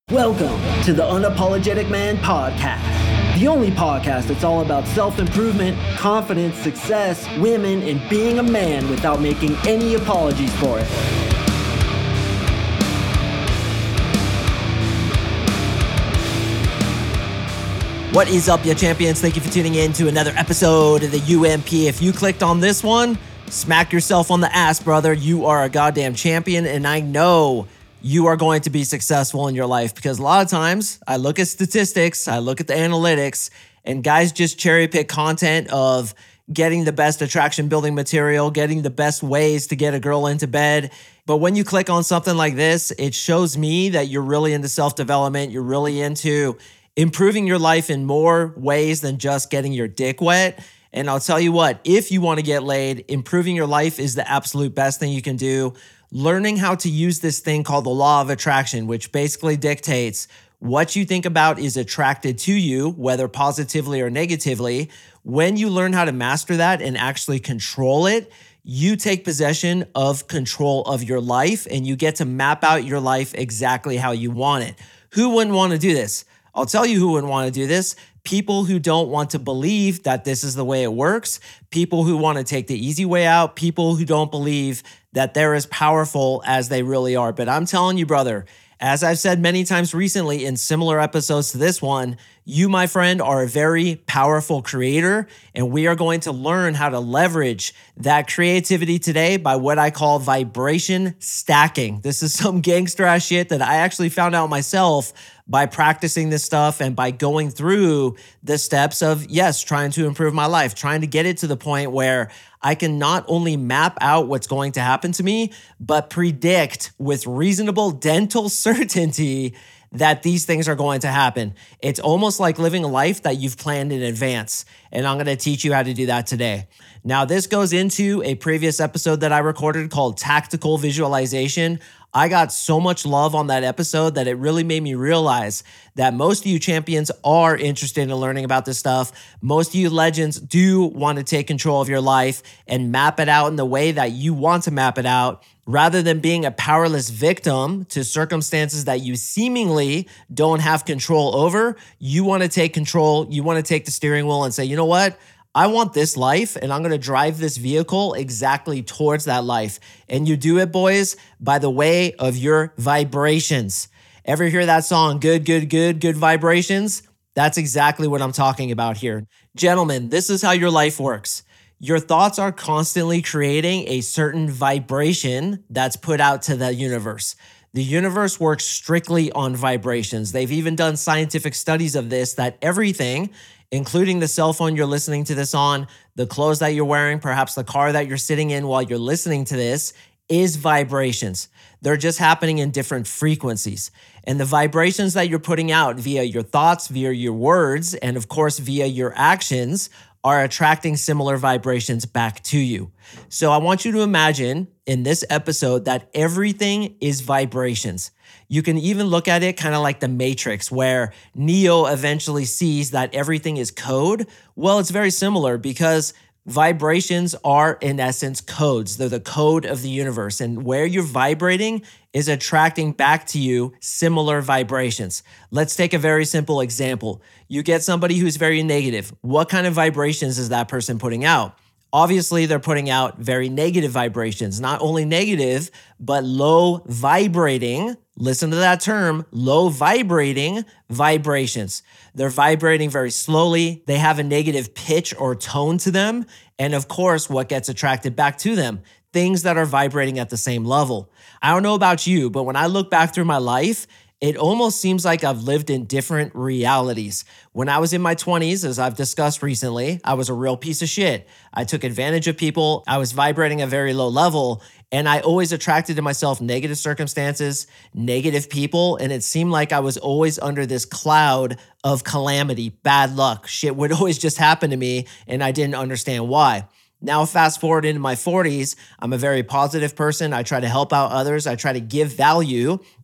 Welcome to the Unapologetic Man Podcast, the only podcast that's all about self-improvement, confidence, success, women, and being a man without making any apologies for it. What is up, ya champions? Thank you for tuning in to another episode of the UMP. If you clicked on this one, smack yourself on the ass, brother. You are a goddamn champion, and I know you are going to be successful in your life, because a lot of times I look at statistics, I look at the analytics, and guys just cherry pick content of getting the best attraction building material, getting the best ways to get a girl into bed. But when you click on something like this, it shows me that you're really into self-development. You're really into improving your life in more ways than just getting your dick wet. And I'll tell you what, if you want to get laid, improving your life is the absolute best thing you can do. Learning how to use this thing called the law of attraction, which basically dictates what you think about is attracted to you, whether positively or negatively. When you learn how to master that and actually control it, you take possession of control of your life and you get to map out your life exactly how you want it. Who wouldn't want to do this? I'll tell you who wouldn't want to do this. People who don't want to believe that this is the way it works, people who want to take the easy way out, people who don't believe that they're as powerful as they really are. But I'm telling you, brother, as I've said many times recently in similar episodes to this one, you, my friend, are a very powerful creator, and we are going to learn how to leverage that creativity today by what I call vibration stacking. This is some gangster ass shit that I actually found out myself by practicing this stuff and by going through the steps of, yes, trying to improve my life, trying to get it to the point where I can not only map out what's going to happen to me, but predict with reasonable dental certainty that these things are going to happen. It's almost like living a life that you've planned in advance. And I'm going to teach you how to do that today. Now, this goes into a previous episode that I recorded called Tactical Visualization. I got so much love on that episode that it really made me realize that most of you champions are interested in learning about this stuff. Most of you legends do want to take control of your life and map it out in the way that you want to map it out, rather than being a powerless victim to circumstances that you seemingly don't have control over. You want to take control. You want to take the steering wheel and say, you know what? I want this life, and I'm going to drive this vehicle exactly towards that life. And you do it, boys, by the way of your vibrations. Ever hear that song, good vibrations? That's exactly what I'm talking about here. Gentlemen, this is how your life works. Your thoughts are constantly creating a certain vibration that's put out to the universe. The universe works strictly on vibrations. They've even done scientific studies of this, that everything, including the cell phone you're listening to this on, the clothes that you're wearing, perhaps the car that you're sitting in while you're listening to this, is vibrations. They're just happening in different frequencies. And the vibrations that you're putting out via your thoughts, via your words, and of course via your actions are attracting similar vibrations back to you. So I want you to imagine in this episode that everything is vibrations. You can even look at it kind of like the Matrix, where Neo eventually sees that everything is code. Well, it's very similar, because vibrations are, in essence, codes. They're the code of the universe. And where you're vibrating is attracting back to you similar vibrations. Let's take a very simple example. You get somebody who's very negative. What kind of vibrations is that person putting out? Obviously, they're putting out very negative vibrations. Not only negative, but low vibrating. Listen to that term, low vibrating vibrations. They're vibrating very slowly. They have a negative pitch or tone to them. And of course, what gets attracted back to them? Things that are vibrating at the same level. I don't know about you, but when I look back through my life, it almost seems like I've lived in different realities. When I was in my 20s, as I've discussed recently, I was a real piece of shit. I took advantage of people. I was vibrating at a very low level, and I always attracted to myself negative circumstances, negative people, and it seemed like I was always under this cloud of calamity, bad luck. Shit would always just happen to me, and I didn't understand why. Now, fast forward into my 40s, I'm a very positive person. I try to help out others. I try to give value.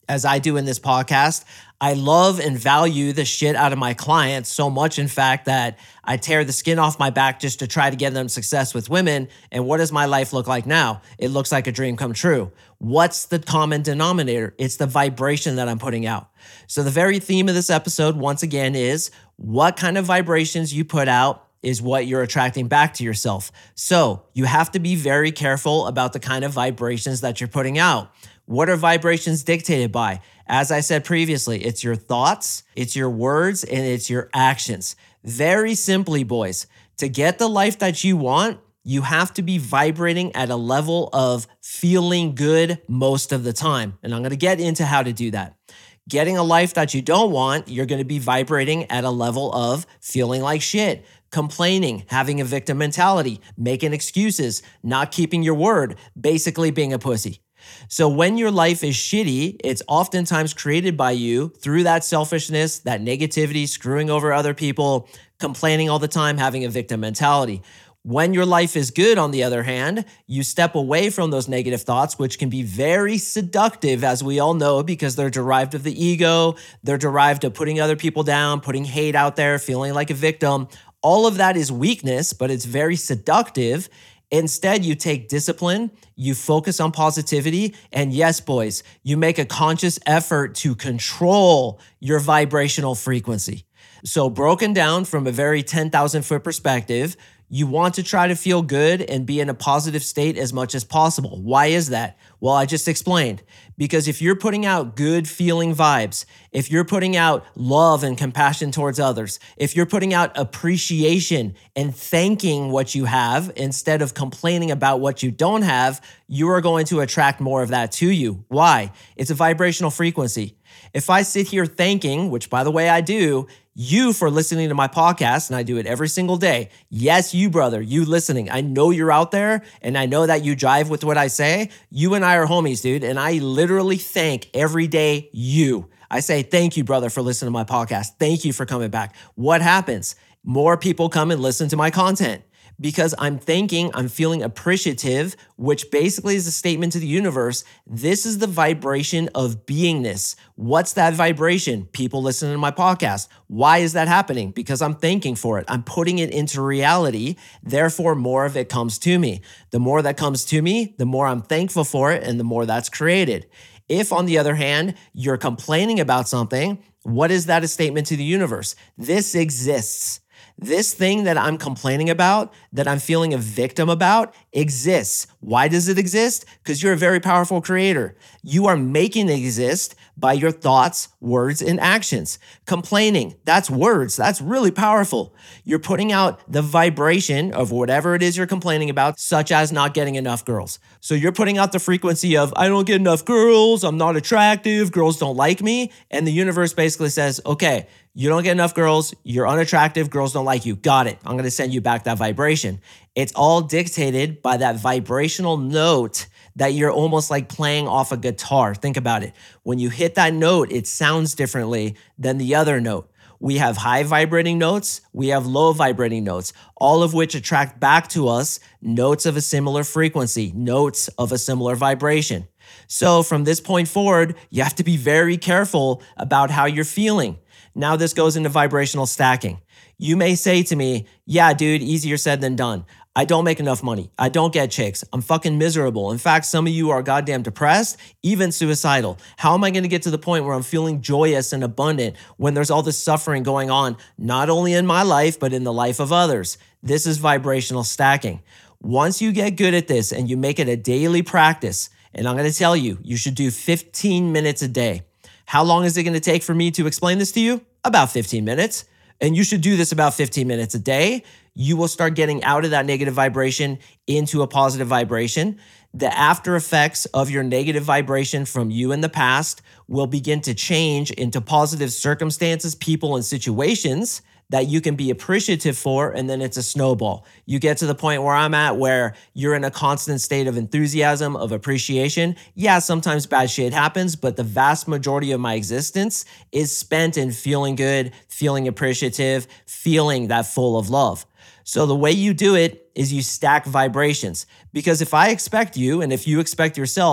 as I do in this podcast. I love and value the shit out of my clients so much, in fact, that I tear the skin off my back just to try to get them success with women. And what does my life look like now? It looks like a dream come true. What's the common denominator? It's the vibration that I'm putting out. So the very theme of this episode, once again, is what kind of vibrations you put out is what you're attracting back to yourself. So you have to be very careful about the kind of vibrations that you're putting out. What are vibrations dictated by? As I said previously, it's your thoughts, it's your words, and it's your actions. Very simply, boys, to get the life that you want, you have to be vibrating at a level of feeling good most of the time. And I'm going to get into how to do that. Getting a life that you don't want, you're going to be vibrating at a level of feeling like shit, complaining, having a victim mentality, making excuses, not keeping your word, basically being a pussy. So when your life is shitty, it's oftentimes created by you through that selfishness, that negativity, screwing over other people, complaining all the time, having a victim mentality. When your life is good, on the other hand, you step away from those negative thoughts, which can be very seductive, as we all know, because they're derived of the ego. They're derived of putting other people down, putting hate out there, feeling like a victim. All of that is weakness, but it's very seductive. Instead, you take discipline, you focus on positivity, and yes, boys, you make a conscious effort to control your vibrational frequency. So broken down from a very 10,000 foot perspective, you want to try to feel good and be in a positive state as much as possible. Why is that? Well, I just explained. Because if you're putting out good feeling vibes, if you're putting out love and compassion towards others, if you're putting out appreciation and thanking what you have instead of complaining about what you don't have, you are going to attract more of that to you. Why? It's a vibrational frequency. If I sit here thanking, which by the way I do, you for listening to my podcast, and I do it every single day. Yes, you brother, you listening. I know you're out there and I know that you jive with what I say. You and I are homies, dude. And I literally thank every day you. I say, thank you, brother, for listening to my podcast. Thank you for coming back. What happens? More people come and listen to my content. Because I'm thinking, I'm feeling appreciative, which basically is a statement to the universe. This is the vibration of beingness. What's that vibration? People listening to my podcast. Why is that happening? Because I'm thanking for it. I'm putting it into reality. Therefore, more of it comes to me. The more that comes to me, the more I'm thankful for it and the more that's created. If, on the other hand, you're complaining about something, what is that a statement to the universe? This exists. This thing that I'm complaining about, that I'm feeling a victim about, exists. Why does it exist? Because you're a very powerful creator. You are making it exist by your thoughts, words, and actions. Complaining, that's words. That's really powerful. You're putting out the vibration of whatever it is you're complaining about, such as not getting enough girls. So you're putting out the frequency of, I don't get enough girls, I'm not attractive, girls don't like me. And the universe basically says, okay, you don't get enough girls, you're unattractive, girls don't like you. Got it. I'm going to send you back that vibration. It's all dictated by that vibrational note that you're almost like playing off a guitar. Think about it. When you hit that note, it sounds differently than the other note. We have high vibrating notes, we have low vibrating notes, all of which attract back to us notes of a similar frequency, notes of a similar vibration. So from this point forward, you have to be very careful about how you're feeling. Now this goes into vibrational stacking. You may say to me, yeah, dude, easier said than done. I don't make enough money. I don't get chicks. I'm fucking miserable. In fact, some of you are goddamn depressed, even suicidal. How am I going to get to the point where I'm feeling joyous and abundant when there's all this suffering going on, not only in my life, but in the life of others? This is vibrational stacking. Once you get good at this and you make it a daily practice, and I'm going to tell you, you should do 15 minutes a day. How long is it going to take for me to explain this to you? About 15 minutes. And you should do this about 15 minutes a day. You will start getting out of that negative vibration into a positive vibration. The after effects of your negative vibration from you in the past will begin to change into positive circumstances, people, and situations that you can be appreciative for, and then it's a snowball. You get to the point where I'm at where you're in a constant state of enthusiasm, of appreciation. Yeah, sometimes bad shit happens, but the vast majority of my existence is spent in feeling good, feeling appreciative, feeling that full of love. So the way you do it is you stack vibrations. Because if I expect you, and if you expect yourself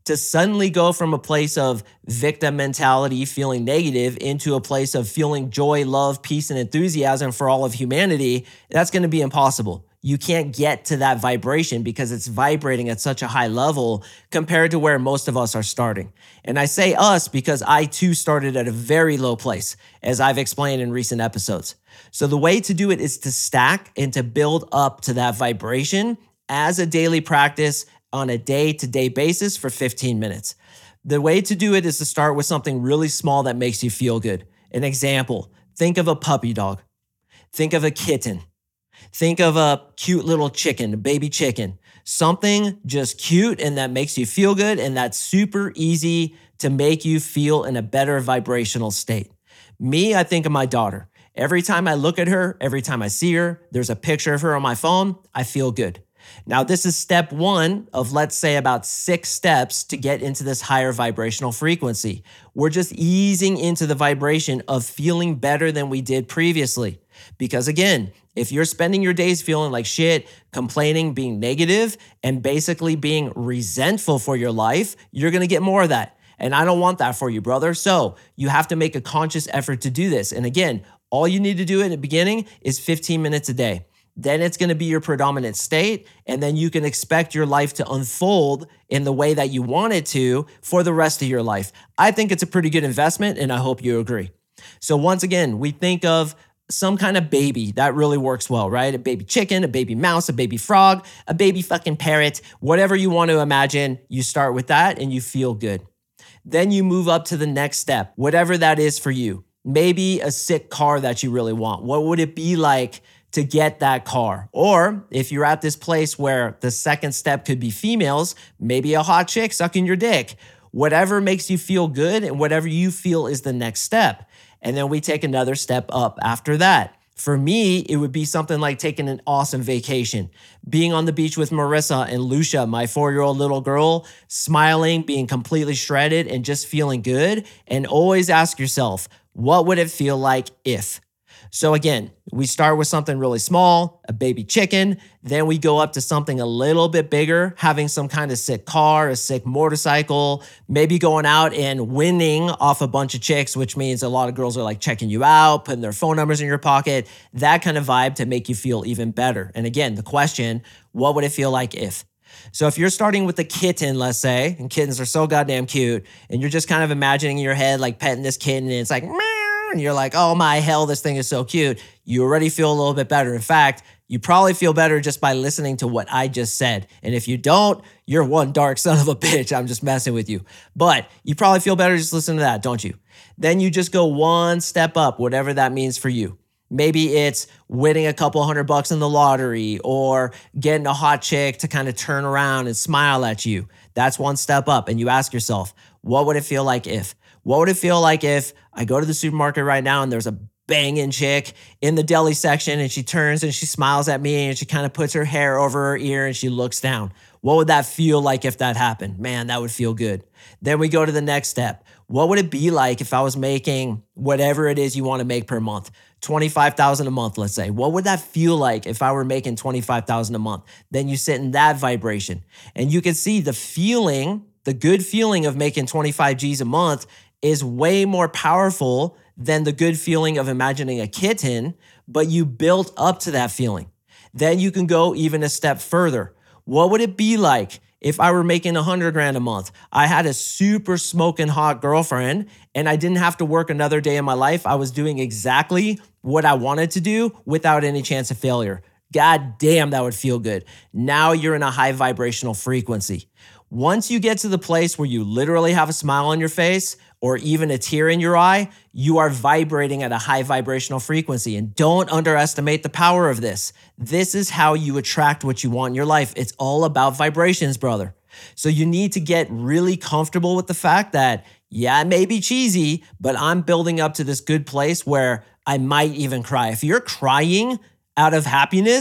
to suddenly go from a place of victim mentality, feeling negative, into a place of feeling joy, love, peace, and enthusiasm for all of humanity, that's going to be impossible. You can't get to that vibration because it's vibrating at such a high level compared to where most of us are starting. And I say us because I too started at a very low place, as I've explained in recent episodes. So the way to do it is to stack and to build up to that vibration as a daily practice on a day-to-day basis for 15 minutes. The way to do it is to start with something really small that makes you feel good. An example, think of a puppy dog. Think of a kitten. Think of a cute little chicken, a baby chicken. Something just cute and that makes you feel good, and that's super easy to make you feel in a better vibrational state. Me, I think of my daughter. Every time I look at her, every time I see her, there's a picture of her on my phone, I feel good. Now, this is step one of, let's say, about 6 steps to get into this higher vibrational frequency. We're just easing into the vibration of feeling better than we did previously. Because again, if you're spending your days feeling like shit, complaining, being negative, and basically being resentful for your life, you're going to get more of that. And I don't want that for you, brother. So you have to make a conscious effort to do this. And again, all you need to do in the beginning is 15 minutes a day. Then it's going to be your predominant state, and then you can expect your life to unfold in the way that you want it to for the rest of your life. I think it's a pretty good investment, and I hope you agree. So once again, we think of some kind of baby that really works well, right? A baby chicken, a baby mouse, a baby frog, a baby fucking parrot, whatever you want to imagine, you start with that and you feel good. Then you move up to the next step, whatever that is for you. Maybe a sick car that you really want. What would it be like to get that car? Or if you're at this place where the second step could be females, maybe a hot chick sucking your dick. Whatever makes you feel good and whatever you feel is the next step. And then we take another step up after that. For me, it would be something like taking an awesome vacation, being on the beach with Marissa and Lucia, my 4-year-old little girl, smiling, being completely shredded and just feeling good. And always ask yourself, what would it feel like if? So again, we start with something really small, a baby chicken. Then we go up to something a little bit bigger, having some kind of sick car, a sick motorcycle, maybe going out and winning off a bunch of chicks, which means a lot of girls are like checking you out, putting their phone numbers in your pocket, that kind of vibe to make you feel even better. And again, the question, what would it feel like if? So if you're starting with a kitten, let's say, and kittens are so goddamn cute, and you're just kind of imagining in your head like petting this kitten and it's like, meow, and you're like, oh my hell, this thing is so cute. You already feel a little bit better. In fact, you probably feel better just by listening to what I just said. And if you don't, you're one dark son of a bitch. I'm just messing with you. But you probably feel better just listening to that, don't you? Then you just go one step up, whatever that means for you. Maybe it's winning a couple $100 in the lottery or getting a hot chick to kind of turn around and smile at you. That's one step up. And you ask yourself, what would it feel like if? What would it feel like if I go to the supermarket right now and there's a banging chick in the deli section and she turns and she smiles at me and she kind of puts her hair over her ear and she looks down? What would that feel like if that happened? Man, that would feel good. Then we go to the next step. What would it be like if I was making whatever it is you want to make per month? $25,000 a month, let's say. What would that feel like if I were making $25,000 a month? Then you sit in that vibration and you can see the feeling, the good feeling of making 25 G's a month is way more powerful than the good feeling of imagining a kitten, but you built up to that feeling. Then you can go even a step further. What would it be like if I were making $100,000 a month? I had a super smoking hot girlfriend and I didn't have to work another day in my life. I was doing exactly what I wanted to do without any chance of failure. God damn, that would feel good. Now you're in a high vibrational frequency. Once you get to the place where you literally have a smile on your face or even a tear in your eye, you are vibrating at a high vibrational frequency. And don't underestimate the power of this. This is how you attract what you want in your life. It's all about vibrations, brother. So you need to get really comfortable with the fact that, yeah, it may be cheesy, but I'm building up to this good place where I might even cry. If you're crying out of happiness,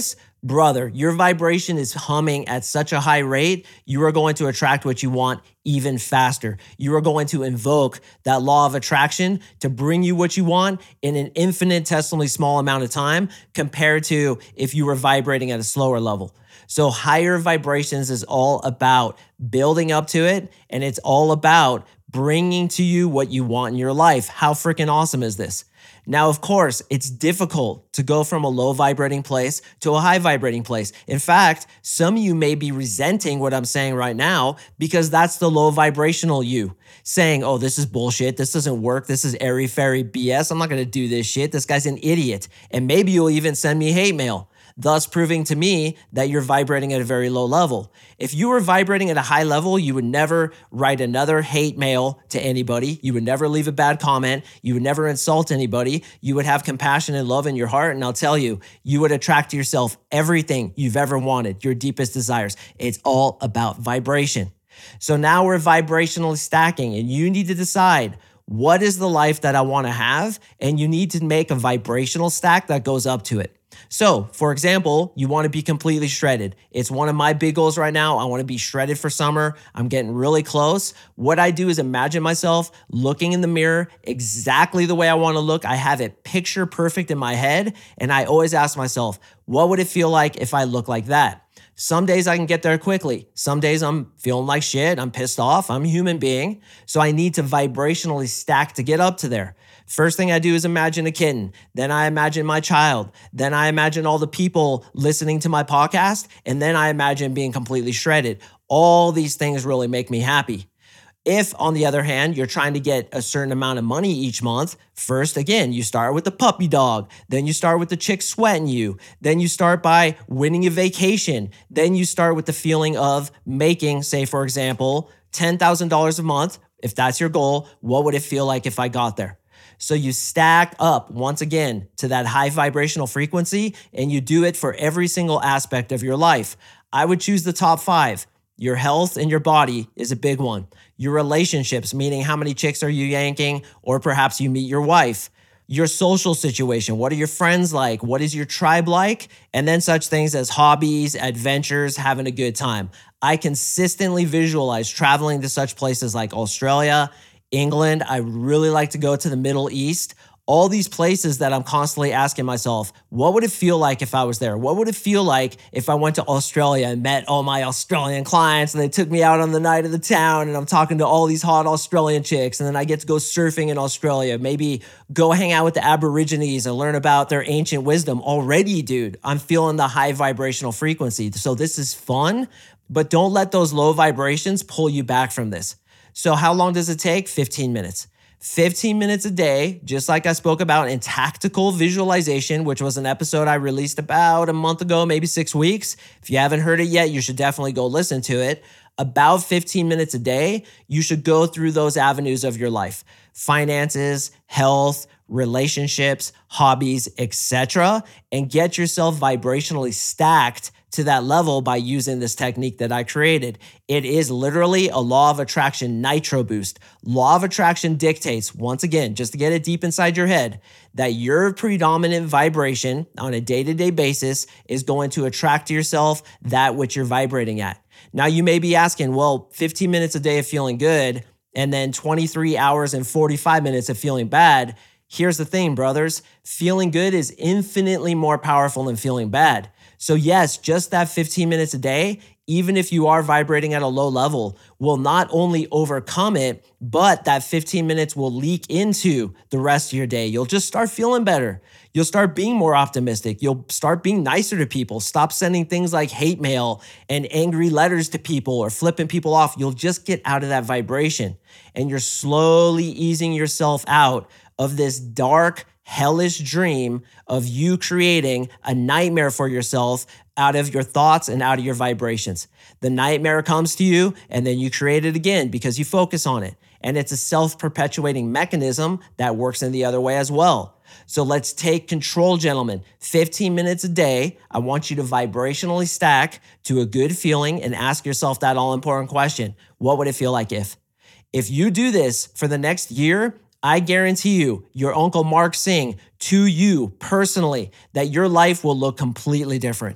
brother, your vibration is humming at such a high rate, you are going to attract what you want even faster. You are going to invoke that law of attraction to bring you what you want in an infinitesimally small amount of time compared to if you were vibrating at a slower level. So higher vibrations is all about building up to it, and it's all about bringing to you what you want in your life. How freaking awesome is this? Now, of course, it's difficult to go from a low vibrating place to a high vibrating place. In fact, some of you may be resenting what I'm saying right now because that's the low vibrational you saying, oh, this is bullshit. This doesn't work. This is airy-fairy BS. I'm not going to do this shit. This guy's an idiot. And maybe you'll even send me hate mail, thus proving to me that you're vibrating at a very low level. If you were vibrating at a high level, you would never write another hate mail to anybody. You would never leave a bad comment. You would never insult anybody. You would have compassion and love in your heart. And I'll tell you, you would attract to yourself everything you've ever wanted, your deepest desires. It's all about vibration. So now we're vibrationally stacking, and you need to decide, what is the life that I want to have? And you need to make a vibrational stack that goes up to it. So, for example, you want to be completely shredded. It's one of my big goals right now. I want to be shredded for summer. I'm getting really close. What I do is imagine myself looking in the mirror exactly the way I want to look. I have it picture perfect in my head. And I always ask myself, what would it feel like if I look like that? Some days I can get there quickly. Some days I'm feeling like shit. I'm pissed off. I'm a human being. So I need to vibrationally stack to get up to there. First thing I do is imagine a kitten. Then I imagine my child. Then I imagine all the people listening to my podcast. And then I imagine being completely shredded. All these things really make me happy. If, on the other hand, you're trying to get a certain amount of money each month, first, again, you start with the puppy dog. Then you start with the chick sweating you. Then you start by winning a vacation. Then you start with the feeling of making, say, for example, $10,000 a month. If that's your goal, what would it feel like if I got there? So you stack up once again to that high vibrational frequency, and you do it for every single aspect of your life. I would choose the top 5. Your health and your body is a big one. Your relationships, meaning how many chicks are you yanking, or perhaps you meet your wife. Your social situation, what are your friends like? What is your tribe like? And then such things as hobbies, adventures, having a good time. I consistently visualize traveling to such places like Australia, England. I really like to go to the Middle East. All these places that I'm constantly asking myself, what would it feel like if I was there? What would it feel like if I went to Australia and met all my Australian clients and they took me out on the night of the town and I'm talking to all these hot Australian chicks, and then I get to go surfing in Australia, maybe go hang out with the Aborigines and learn about their ancient wisdom. Already, dude, I'm feeling the high vibrational frequency. So this is fun, but don't let those low vibrations pull you back from this. So how long does it take? 15 minutes. 15 minutes a day, just like I spoke about in tactical visualization, which was an episode I released about a month ago, maybe 6 weeks. If you haven't heard it yet, you should definitely go listen to it. About 15 minutes a day, you should go through those avenues of your life: finances, health, relationships, hobbies, etc., and get yourself vibrationally stacked to that level by using this technique that I created. It is literally a law of attraction nitro boost. Law of attraction dictates, once again, just to get it deep inside your head, that your predominant vibration on a day-to-day basis is going to attract to yourself that which you're vibrating at. Now, you may be asking, well, 15 minutes a day of feeling good and then 23 hours and 45 minutes of feeling bad. Here's the thing, brothers. Feeling good is infinitely more powerful than feeling bad. So yes, just that 15 minutes a day, even if you are vibrating at a low level, will not only overcome it, but that 15 minutes will leak into the rest of your day. You'll just start feeling better. You'll start being more optimistic. You'll start being nicer to people. Stop sending things like hate mail and angry letters to people or flipping people off. You'll just get out of that vibration, and you're slowly easing yourself out of this dark, hellish dream of you creating a nightmare for yourself out of your thoughts and out of your vibrations. The nightmare comes to you, and then you create it again because you focus on it. And it's a self-perpetuating mechanism that works in the other way as well. So let's take control, gentlemen. 15 minutes a day. I want you to vibrationally stack to a good feeling and ask yourself that all-important question. What would it feel like if? If you do this for the next year, I guarantee you, your Uncle Mark Singh, to you personally, that your life will look completely different.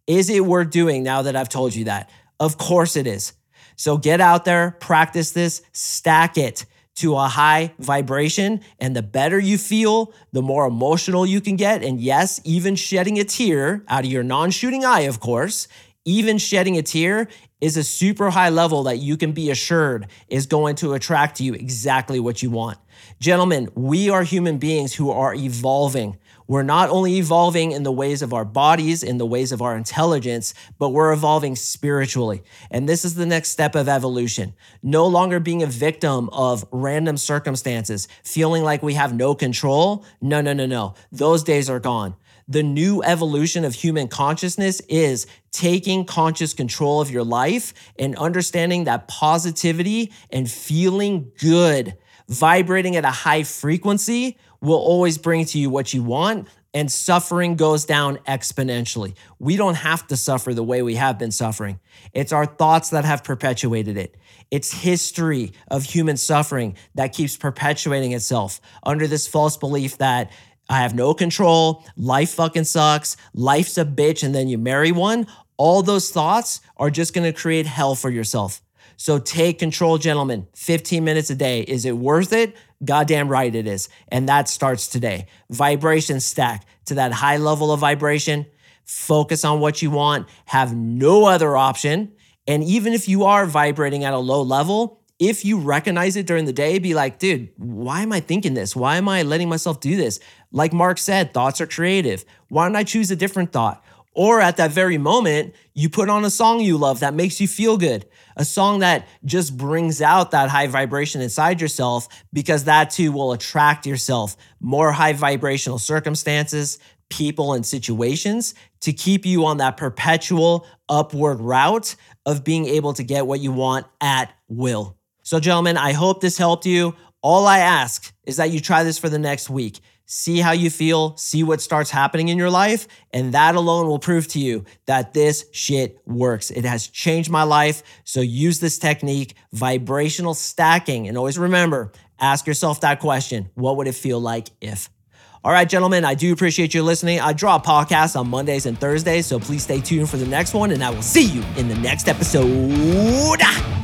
Is it worth doing now that I've told you that? Of course it is. So get out there, practice this, stack it to a high vibration. And the better you feel, the more emotional you can get. And yes, even shedding a tear out of your non-shooting eye, of course, even shedding a tear is a super high level that you can be assured is going to attract to you exactly what you want. Gentlemen, we are human beings who are evolving. We're not only evolving in the ways of our bodies, in the ways of our intelligence, but we're evolving spiritually. And this is the next step of evolution. No longer being a victim of random circumstances, feeling like we have no control. No. Those days are gone. The new evolution of human consciousness is taking conscious control of your life and understanding that positivity and feeling good, vibrating at a high frequency will always bring to you what you want, and suffering goes down exponentially. We don't have to suffer the way we have been suffering. It's our thoughts that have perpetuated it. It's history of human suffering that keeps perpetuating itself under this false belief that I have no control, life fucking sucks, life's a bitch, and then you marry one. All those thoughts are just gonna create hell for yourself. So take control, gentlemen. 15 minutes a day. Is it worth it? Goddamn right it is. And that starts today. Vibration stack to that high level of vibration. Focus on what you want. Have no other option. And even if you are vibrating at a low level, if you recognize it during the day, be like, dude, why am I thinking this? Why am I letting myself do this? Like Mark said, thoughts are creative. Why don't I choose a different thought? Or at that very moment, you put on a song you love that makes you feel good. A song that just brings out that high vibration inside yourself, because that too will attract yourself more high vibrational circumstances, people, and situations to keep you on that perpetual upward route of being able to get what you want at will. So gentlemen, I hope this helped you. All I ask is that you try this for the next week. See how you feel, see what starts happening in your life, and that alone will prove to you that this shit works. It has changed my life, so use this technique, vibrational stacking, and always remember, ask yourself that question, what would it feel like if? All right, gentlemen, I do appreciate you listening. I drop podcasts on Mondays and Thursdays, so please stay tuned for the next one, and I will see you in the next episode.